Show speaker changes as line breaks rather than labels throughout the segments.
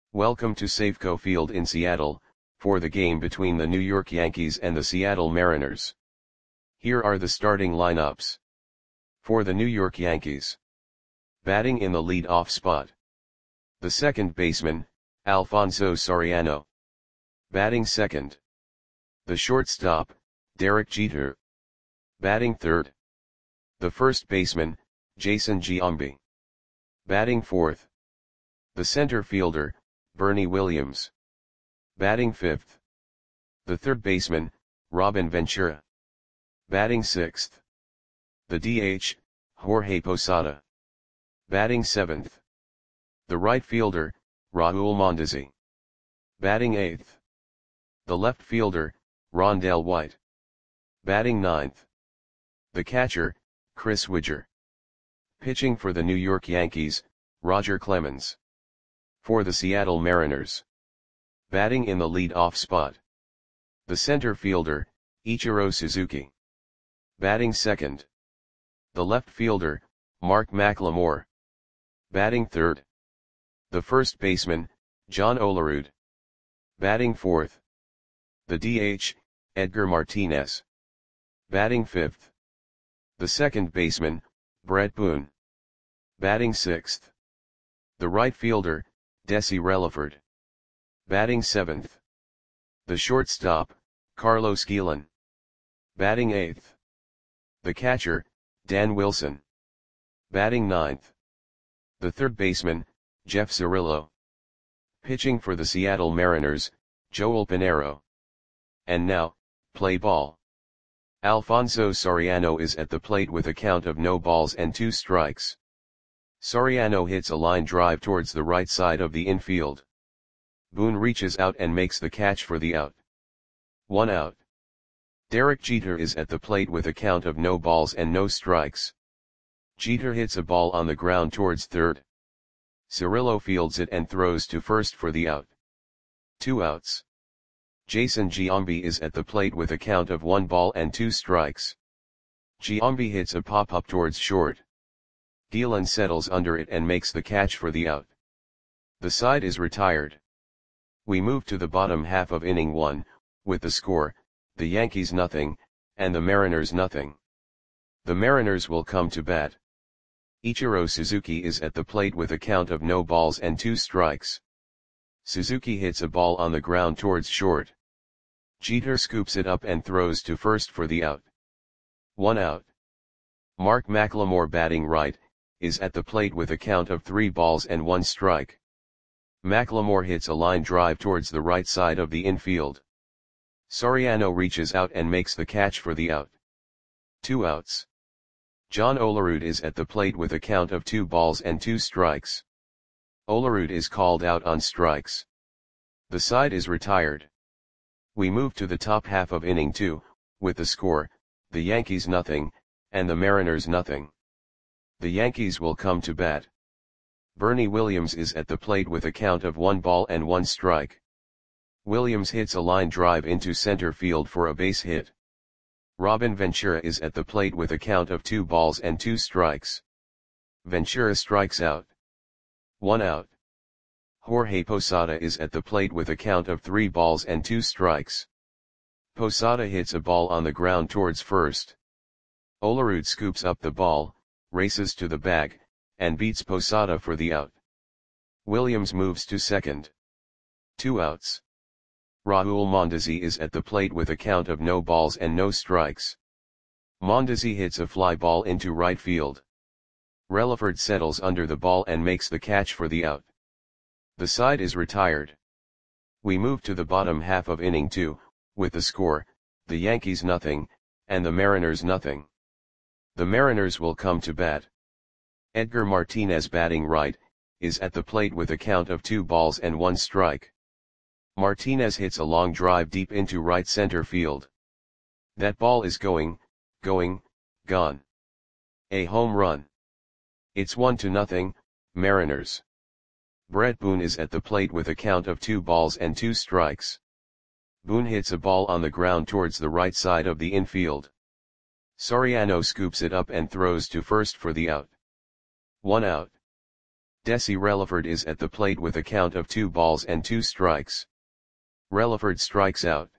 Welcome to Safeco Field in Seattle, for the game between the New York Yankees and the Seattle Mariners. Here are the starting lineups. For the New York Yankees. Batting in the lead-off spot. The second baseman, Alfonso Soriano. Batting second. The shortstop, Derek Jeter. Batting third. The first baseman, Jason Giambi. Batting fourth. The center fielder, Bernie Williams. Batting fifth. The third baseman, Robin Ventura. Batting sixth. The DH, Jorge Posada. Batting seventh. The right fielder, Raul Mondesi. Batting eighth. The left fielder, Rondell White. Batting ninth. The catcher, Chris Widger. Pitching for the New York Yankees, Roger Clemens. For the Seattle Mariners. Batting in the lead-off spot. The center fielder, Ichiro Suzuki. Batting second. The left fielder, Mark McLemore. Batting third. The first baseman, John Olerud. Batting fourth. The DH, Edgar Martinez. Batting fifth. The second baseman, Bret Boone. Batting sixth. The right fielder, Desi Relaford. Batting seventh. The shortstop, Carlos Guillen. Batting eighth. The catcher, Dan Wilson. Batting ninth. The third baseman, Jeff Cirillo. Pitching for the Seattle Mariners, Joel Pinheiro. And now, play ball. Alfonso Soriano is at the plate with a count of no balls and 2 strikes. Soriano hits a line drive towards the right side of the infield. Boone reaches out and makes the catch for the out. 1 out. Derek Jeter is at the plate with a count of no balls and no strikes. Jeter hits a ball on the ground towards third. Cirillo fields it and throws to first for the out. 2 outs. Jason Giambi is at the plate with a count of 1 ball and 2 strikes. Giambi hits a pop-up towards short. Guillen settles under it and makes the catch for the out. The side is retired. We move to the bottom half of inning 1, with the score, the Yankees nothing, and the Mariners nothing. The Mariners will come to bat. Ichiro Suzuki is at the plate with a count of no balls and 2 strikes. Suzuki hits a ball on the ground towards short. Jeter scoops it up and throws to first for the out. 1 out. Mark McLemore batting right, is at the plate with a count of 3 balls and 1 strike. McLemore hits a line drive towards the right side of the infield. Soriano reaches out and makes the catch for the out. 2 outs. John Olerud is at the plate with a count of 2 balls and 2 strikes. Olerud is called out on strikes. The side is retired. We move to the top half of inning 2, with the score, the Yankees nothing, and the Mariners nothing. The Yankees will come to bat. Bernie Williams is at the plate with a count of 1 ball and 1 strike. Williams hits a line drive into center field for a base hit. Robin Ventura is at the plate with a count of 2 balls and 2 strikes. Ventura strikes out. 1 out. Jorge Posada is at the plate with a count of 3 balls and 2 strikes. Posada hits a ball on the ground towards first. Olerud scoops up the ball, races to the bag, and beats Posada for the out. Williams moves to second. 2 outs. Raul Mondesi is at the plate with a count of no balls and no strikes. Mondesi hits a fly ball into right field. Relaford settles under the ball and makes the catch for the out. The side is retired. We move to the bottom half of inning 2, with the score, the Yankees nothing, and the Mariners nothing. The Mariners will come to bat. Edgar Martinez batting right, is at the plate with a count of 2 balls and 1 strike. Martinez hits a long drive deep into right center field. That ball is gone. A home run. It's 1-0, Mariners. Bret Boone is at the plate with a count of 2 balls and 2 strikes. Boone hits a ball on the ground towards the right side of the infield. Soriano scoops it up and throws to first for the out. 1 out. Desi Relaford is at the plate with a count of 2 balls and 2 strikes. Relaford strikes out.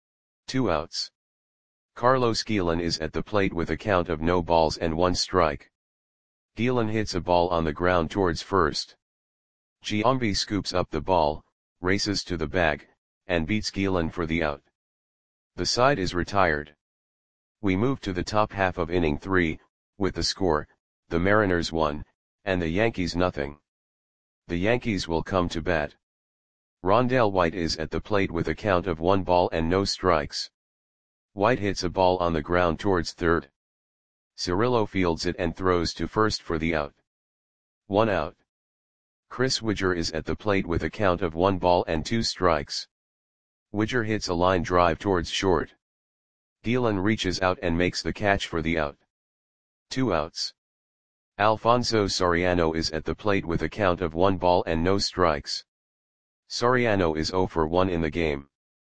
2 outs. Carlos Guillen is at the plate with a count of no balls and 1 strike. Guillen hits a ball on the ground towards first. Giambi scoops up the ball, races to the bag, and beats Guillen for the out. The side is retired. We move to the top half of inning 3, with the score, the Mariners 1, and the Yankees nothing. The Yankees will come to bat. Rondell White is at the plate with a count of 1 ball and no strikes. White hits a ball on the ground towards third. Cirillo fields it and throws to first for the out. 1 out. Chris Widger is at the plate with a count of 1 ball and 2 strikes. Widger hits a line drive towards short. Guillen reaches out and makes the catch for the out. 2 outs. Alfonso Soriano is at the plate with a count of 1 ball and no strikes. Soriano is 0 for 1 in the game.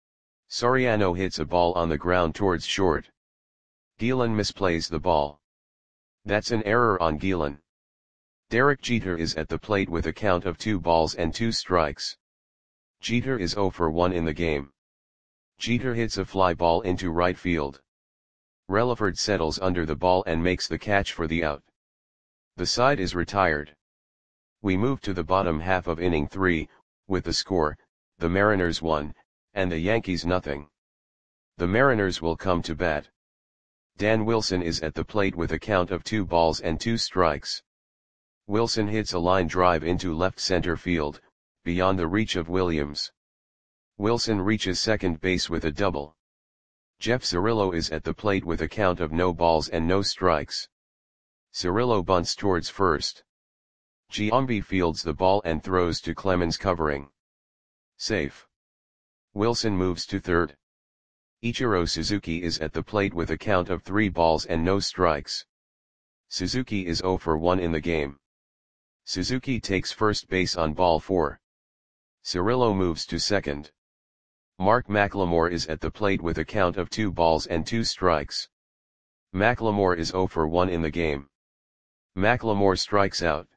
Soriano hits a ball on the ground towards short. Guillen misplays the ball. That's an error on Guillen. Derek Jeter is at the plate with a count of 2 balls and 2 strikes. Jeter is 0 for 1 in the game. Jeter hits a fly ball into right field. Relaford settles under the ball and makes the catch for the out. The side is retired. We move to the bottom half of inning 3, with the score, the Mariners 1, and the Yankees nothing. The Mariners will come to bat. Dan Wilson is at the plate with a count of 2 balls and 2 strikes. Wilson hits a line drive into left center field, beyond the reach of Williams. Wilson reaches second base with a double. Jeff Cirillo is at the plate with a count of no balls and no strikes. Cirillo bunts towards first. Giambi fields the ball and throws to Clemens covering. Safe. Wilson moves to third. Ichiro Suzuki is at the plate with a count of 3 balls and no strikes. Suzuki is 0 for 1 in the game. Suzuki takes first base on ball 4. Cirillo moves to second. Mark McLemore is at the plate with a count of 2 balls and 2 strikes. McLemore is 0 for 1 in the game. McLemore strikes out.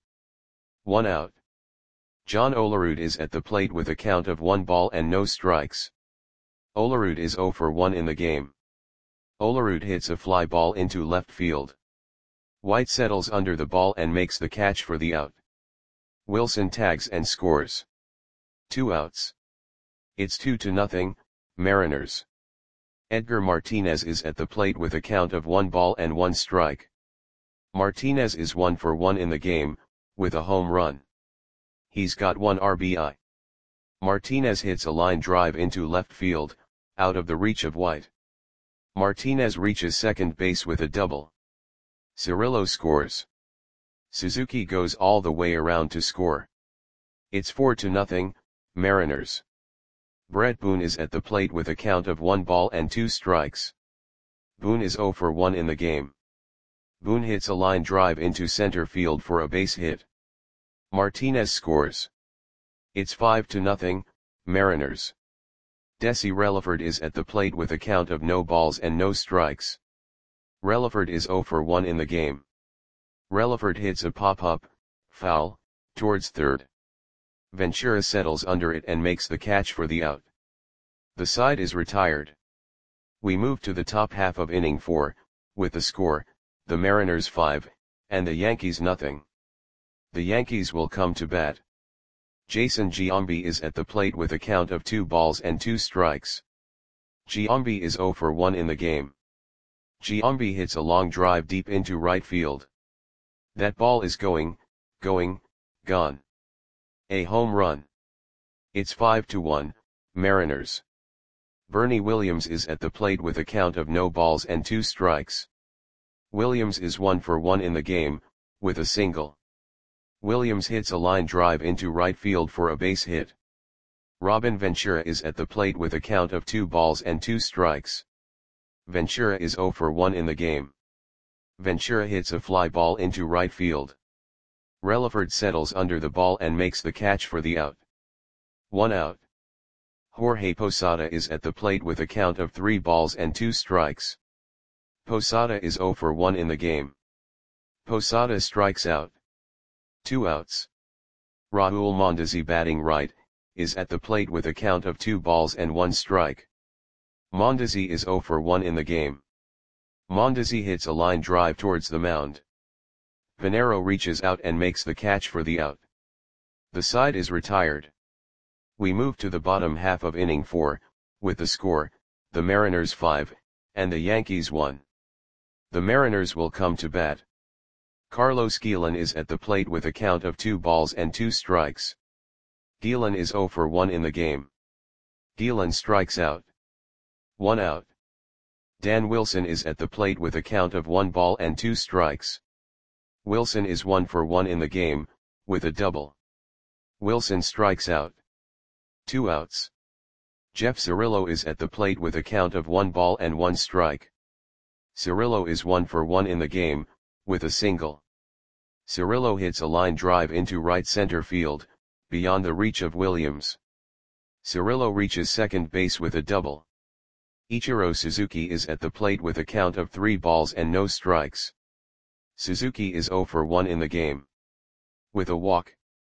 1 out. John Olerud is at the plate with a count of 1 ball and no strikes. Olerud is 0 for 1 in the game. Olerud hits a fly ball into left field. White settles under the ball and makes the catch for the out. Wilson tags and scores. 2 outs. It's 2-0, Mariners. Edgar Martinez is at the plate with a count of 1 ball and 1 strike. Martinez is 1 for 1 in the game, with a home run. He's got 1 RBI. Martinez hits a line drive into left field, out of the reach of White. Martinez reaches second base with a double. Cirillo scores. Suzuki goes all the way around to score. It's 4-0, Mariners. Brett Boone is at the plate with a count of 1 ball and 2 strikes. Boone is 0 for 1 in the game. Boone hits a line drive into center field for a base hit. Martinez scores. It's 5-0, Mariners. Desi Relaford is at the plate with a count of no balls and no strikes. Relaford is 0 for 1 in the game. Relaford hits a pop-up, foul, towards third. Ventura settles under it and makes the catch for the out. The side is retired. We move to the top half of inning 4, with the score, the Mariners 5, and the Yankees nothing. The Yankees will come to bat. Jason Giambi is at the plate with a count of 2 balls and 2 strikes. Giambi is 0 for 1 in the game. Giambi hits a long drive deep into right field. That ball is gone. A home run. It's 5-1, Mariners. Bernie Williams is at the plate with a count of no balls and 2 strikes. Williams is 1 for 1 in the game, with a single. Williams hits a line drive into right field for a base hit. Robin Ventura is at the plate with a count of 2 balls and 2 strikes. Ventura is 0 for 1 in the game. Ventura hits a fly ball into right field. Relaford settles under the ball and makes the catch for the out. 1 out. Jorge Posada is at the plate with a count of 3 balls and 2 strikes. Posada is 0 for 1 in the game. Posada strikes out. 2 outs. Raul Mondesi batting right, is at the plate with a count of 2 balls and 1 strike. Mondesi is 0 for 1 in the game. Mondesi hits a line drive towards the mound. Pinheiro reaches out and makes the catch for the out. The side is retired. We move to the bottom half of inning 4, with the score, the Mariners 5, and the Yankees 1. The Mariners will come to bat. Carlos Guillen is at the plate with a count of 2 balls and 2 strikes. Guillen is 0 for 1 in the game. Guillen strikes out. 1 out. Dan Wilson is at the plate with a count of 1 ball and 2 strikes. Wilson is 1 for 1 in the game, with a double. Wilson strikes out. 2 outs. Jeff Cirillo is at the plate with a count of 1 ball and 1 strike. Cirillo is 1 for 1 in the game, with a single. Cirillo hits a line drive into right center field, beyond the reach of Williams. Cirillo reaches second base with a double. Ichiro Suzuki is at the plate with a count of 3 balls and no strikes. Suzuki is 0 for 1 in the game. With a walk.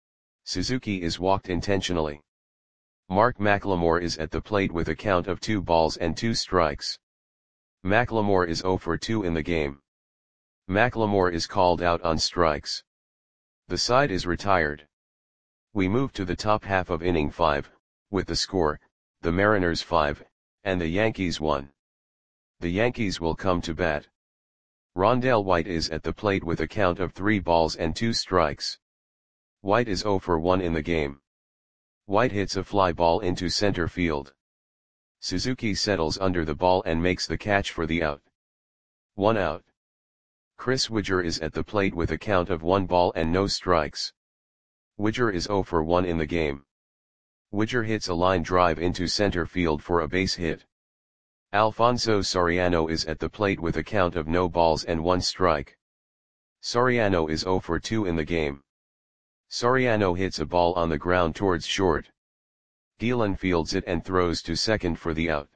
Suzuki is walked intentionally. Mark McLemore is at the plate with a count of 2 balls and 2 strikes. McLemore is 0 for 2 in the game. McLemore is called out on strikes. The side is retired. We move to the top half of inning 5, with the score, the Mariners 5, and the Yankees 1. The Yankees will come to bat. Rondell White is at the plate with a count of 3 balls and 2 strikes. White is 0 for 1 in the game. White hits a fly ball into center field. Suzuki settles under the ball and makes the catch for the out. 1 out. Chris Widger is at the plate with a count of 1 ball and no strikes. Widger is 0 for 1 in the game. Widger hits a line drive into center field for a base hit. Alfonso Soriano is at the plate with a count of no balls and 1 strike. Soriano is 0 for 2 in the game. Soriano hits a ball on the ground towards short. Guillen fields it and throws to second for the out.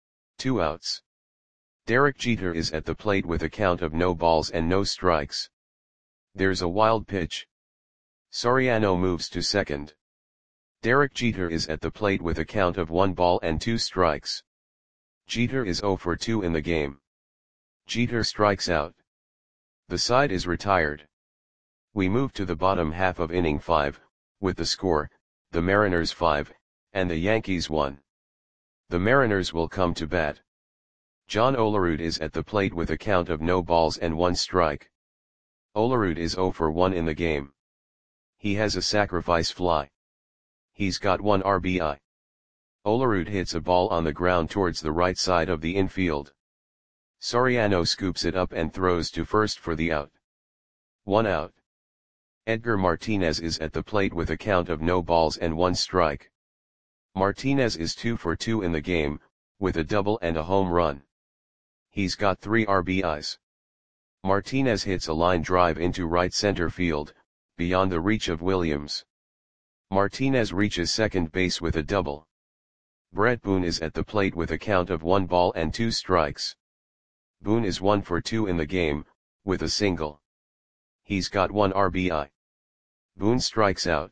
2 outs. Derek Jeter is at the plate with a count of no balls and no strikes. There's a wild pitch. Soriano moves to second. Derek Jeter is at the plate with a count of 1 ball and 2 strikes. Jeter is 0 for 2 in the game. Jeter strikes out. The side is retired. We move to the bottom half of inning 5, with the score, the Mariners 5, and the Yankees 1. The Mariners will come to bat. John Olerud is at the plate with a count of no balls and 1 strike. Olerud is 0 for 1 in the game. He has a sacrifice fly. He's got 1 RBI. Olerud hits a ball on the ground towards the right side of the infield. Soriano scoops it up and throws to first for the out. 1 out. Edgar Martinez is at the plate with a count of no balls and 1 strike. Martinez is 2 for 2 in the game, with a double and a home run. He's got 3 RBIs. Martinez hits a line drive into right center field, beyond the reach of Williams. Martinez reaches second base with a double. Brett Boone is at the plate with a count of 1 ball and 2 strikes. Boone is 1 for 2 in the game, with a single. He's got 1 RBI. Boone strikes out.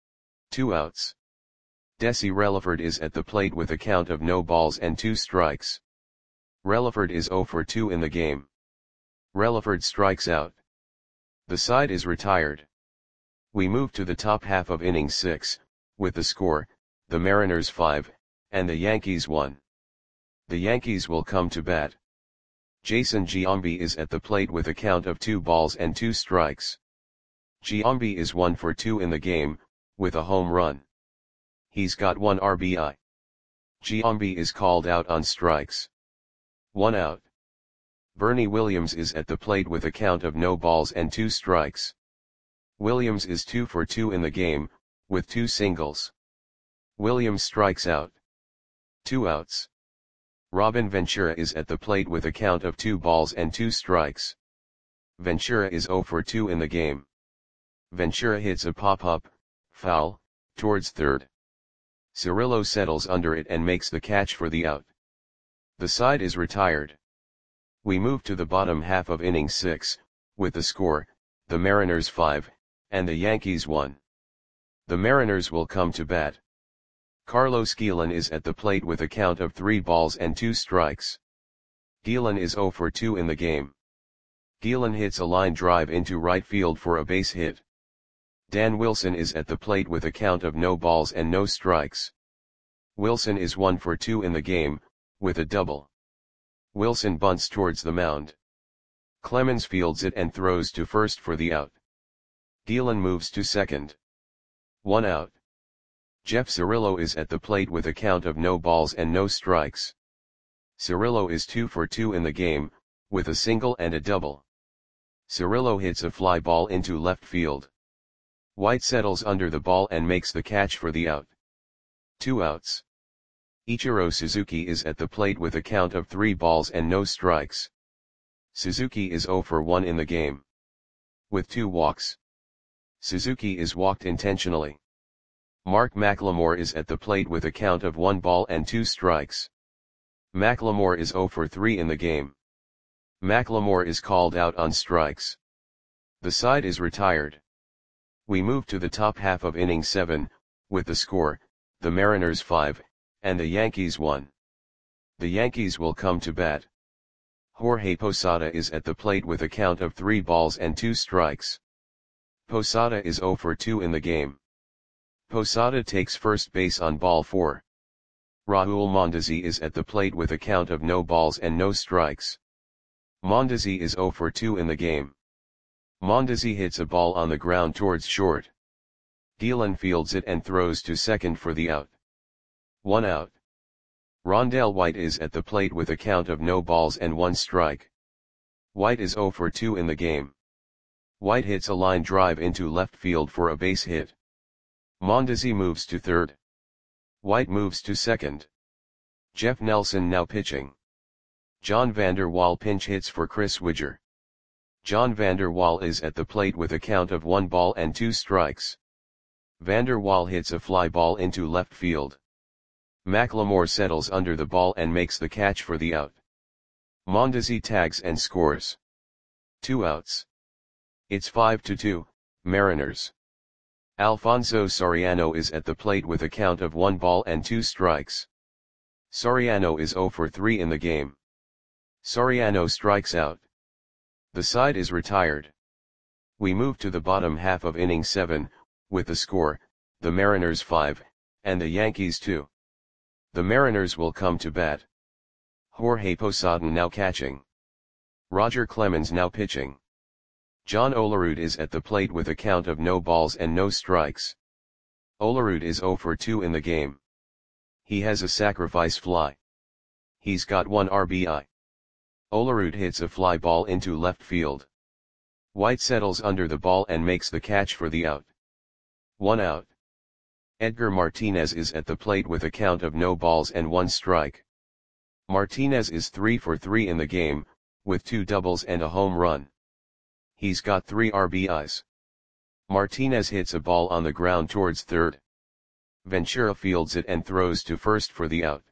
2 outs. Desi Relaford is at the plate with a count of no balls and 2 strikes. Relaford is 0 for 2 in the game. Relaford strikes out. The side is retired. We move to the top half of inning 6, with the score, the Mariners 5, and the Yankees 1. The Yankees will come to bat. Jason Giambi is at the plate with a count of 2 balls and 2 strikes. Giambi is 1 for 2 in the game, with a home run. He's got 1 RBI. Giambi is called out on strikes. 1 out. Bernie Williams is at the plate with a count of no balls and 2 strikes. Williams is 2 for 2 in the game, with 2 singles. Williams strikes out. 2 outs. Robin Ventura is at the plate with a count of 2 balls and 2 strikes. Ventura is 0 for 2 in the game. Ventura hits a pop-up, foul, towards third. Cirillo settles under it and makes the catch for the out. The side is retired. We move to the bottom half of inning 6, with the score, the Mariners 5, and the Yankees 1. The Mariners will come to bat. Carlos Guillen is at the plate with a count of 3 balls and 2 strikes. Guillen is 0 for 2 in the game. Guillen hits a line drive into right field for a base hit. Dan Wilson is at the plate with a count of no balls and no strikes. Wilson is 1 for 2 in the game, with a double. Wilson bunts towards the mound. Clemens fields it and throws to first for the out. Guillen moves to second. 1 out. Jeff Cirillo is at the plate with a count of no balls and no strikes. Cirillo is 2 for 2 in the game, with a single and a double. Cirillo hits a fly ball into left field. White settles under the ball and makes the catch for the out. 2 outs. Ichiro Suzuki is at the plate with a count of 3 balls and no strikes. Suzuki is 0 for 1 in the game. With 2 walks. Suzuki is walked intentionally. Mark McLemore is at the plate with a count of 1 ball and 2 strikes. McLemore is 0 for 3 in the game. McLemore is called out on strikes. The side is retired. We move to the top half of inning 7, with the score, the Mariners 5, and the Yankees 1. The Yankees will come to bat. Jorge Posada is at the plate with a count of 3 balls and 2 strikes. Posada is 0 for 2 in the game. Posada takes first base on ball 4. Raul Mondesi is at the plate with a count of no balls and no strikes. Mondesi is 0 for 2 in the game. Mondesi hits a ball on the ground towards short. Guillen fields it and throws to second for the out. 1 out. Rondell White is at the plate with a count of no balls and 1 strike. White is 0 for 2 in the game. White hits a line drive into left field for a base hit. Mondesi moves to third. White moves to second. Jeff Nelson now pitching. John Vander Wal pinch hits for Chris Widger. John Vander Wal is at the plate with a count of 1 ball and 2 strikes. Vander Wal hits a fly ball into left field. McLemore settles under the ball and makes the catch for the out. Mondesi tags and scores. 2 outs. It's 5-2, Mariners. Alfonso Soriano is at the plate with a count of 1 ball and 2 strikes. Soriano is 0 for 3 in the game. Soriano strikes out. The side is retired. We move to the bottom half of inning 7, with the score, the Mariners 5, and the Yankees 2. The Mariners will come to bat. Jorge Posada now catching. Roger Clemens now pitching. John Olerud is at the plate with a count of no balls and no strikes. Olerud is 0 for 2 in the game. He has a sacrifice fly. He's got 1 RBI. Olerud hits a fly ball into left field. White settles under the ball and makes the catch for the out. 1 out. Edgar Martinez is at the plate with a count of no balls and 1 strike. Martinez is 3 for 3 in the game, with 2 doubles and a home run. He's got 3 RBIs. Martinez hits a ball on the ground towards third. Ventura fields it and throws to first for the out.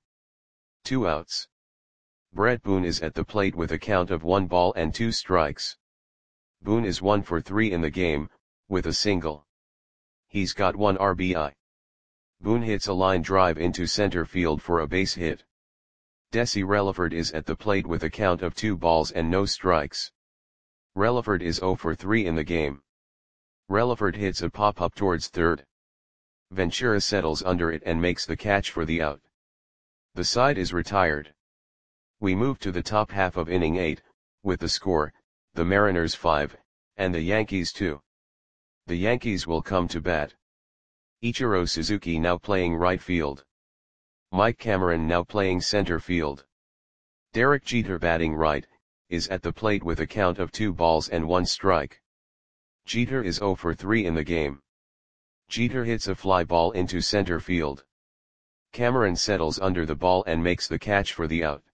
2 outs. Brett Boone is at the plate with a count of 1 ball and 2 strikes. Boone is 1 for 3 in the game, with a single. He's got 1 RBI. Boone hits a line drive into center field for a base hit. Desi Relaford is at the plate with a count of 2 balls and no strikes. Relaford is 0 for 3 in the game. Relaford hits a pop-up towards third. Ventura settles under it and makes the catch for the out. The side is retired. We move to the top half of inning 8, with the score, the Mariners 5, and the Yankees 2. The Yankees will come to bat. Ichiro Suzuki now playing right field. Mike Cameron now playing center field. Derek Jeter batting right, is at the plate with a count of 2 balls and 1 strike. Jeter is 0 for 3 in the game. Jeter hits a fly ball into center field. Cameron settles under the ball and makes the catch for the out.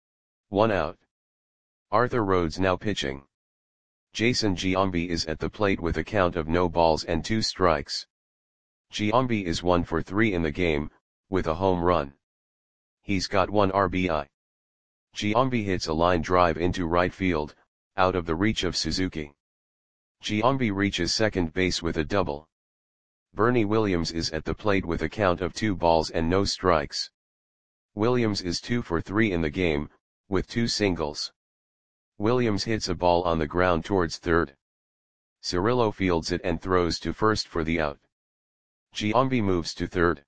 1 out. Arthur Rhodes now pitching. Jason Giambi is at the plate with a count of no balls and 2 strikes. Giambi is 1 for 3 in the game, with a home run. He's got 1 RBI. Giambi hits a line drive into right field, out of the reach of Suzuki. Giambi reaches second base with a double. Bernie Williams is at the plate with a count of 2 balls and no strikes. Williams is 2 for 3 in the game, with 2 singles. Williams hits a ball on the ground towards third. Cirillo fields it and throws to first for the out. Giambi moves to third.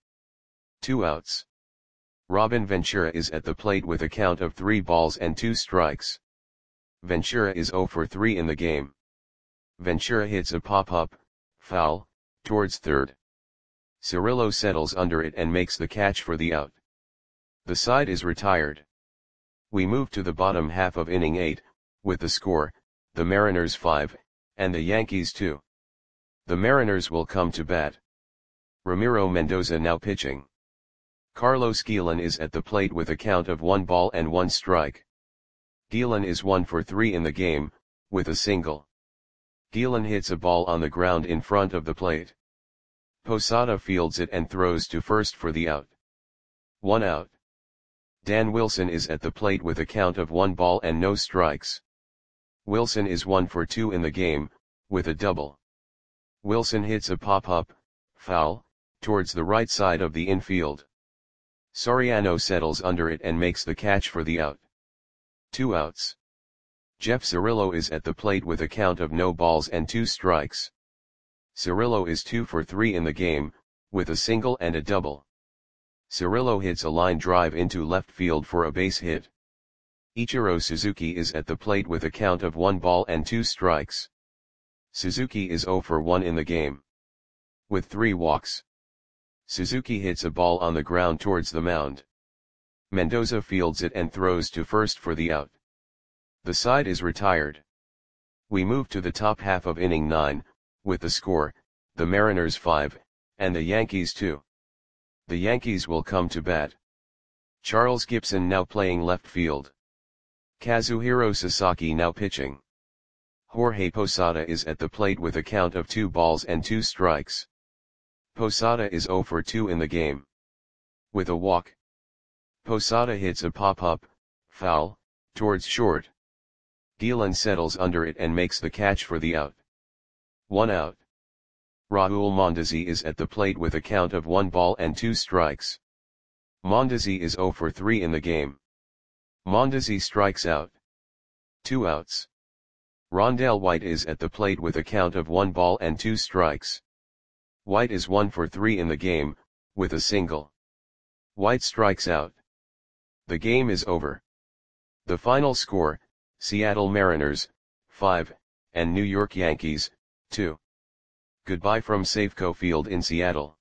2 outs. Robin Ventura is at the plate with a count of 3 balls and 2 strikes. Ventura is 0 for 3 in the game. Ventura hits a pop-up, foul, towards third. Cirillo settles under it and makes the catch for the out. The side is retired. We move to the bottom half of inning 8, with the score, the Mariners 5, and the Yankees 2. The Mariners will come to bat. Ramiro Mendoza now pitching. Carlos Guillen is at the plate with a count of 1 ball and 1 strike. Guillen is 1 for 3 in the game, with a single. Guillen hits a ball on the ground in front of the plate. Posada fields it and throws to first for the out. 1 out. Dan Wilson is at the plate with a count of 1 ball and no strikes. Wilson is 1 for 2 in the game, with a double. Wilson hits a pop-up, foul, towards the right side of the infield. Soriano settles under it and makes the catch for the out. 2 outs. Jeff Cirillo is at the plate with a count of no balls and 2 strikes. Cirillo is 2 for 3 in the game, with a single and a double. Cirillo hits a line drive into left field for a base hit. Ichiro Suzuki is at the plate with a count of 1 ball and 2 strikes. Suzuki is 0 for 1 in the game, with 3 walks. Suzuki hits a ball on the ground towards the mound. Mendoza fields it and throws to first for the out. The side is retired. We move to the top half of inning 9, with the score, the Mariners 5, and the Yankees 2. The Yankees will come to bat. Charles Gibson now playing left field. Kazuhiro Sasaki now pitching. Jorge Posada is at the plate with a count of 2 balls and 2 strikes. Posada is 0 for 2 in the game, with a walk. Posada hits a pop-up, foul, towards short. Guillen settles under it and makes the catch for the out. 1 out. Raul Mondesi is at the plate with a count of 1 ball and 2 strikes. Mondesi is 0 for 3 in the game. Mondesi strikes out. 2 outs. Rondell White is at the plate with a count of 1 ball and 2 strikes. White is 1 for 3 in the game, with a single. White strikes out. The game is over. The final score, Seattle Mariners, 5, and New York Yankees, 2. Goodbye from Safeco Field in Seattle.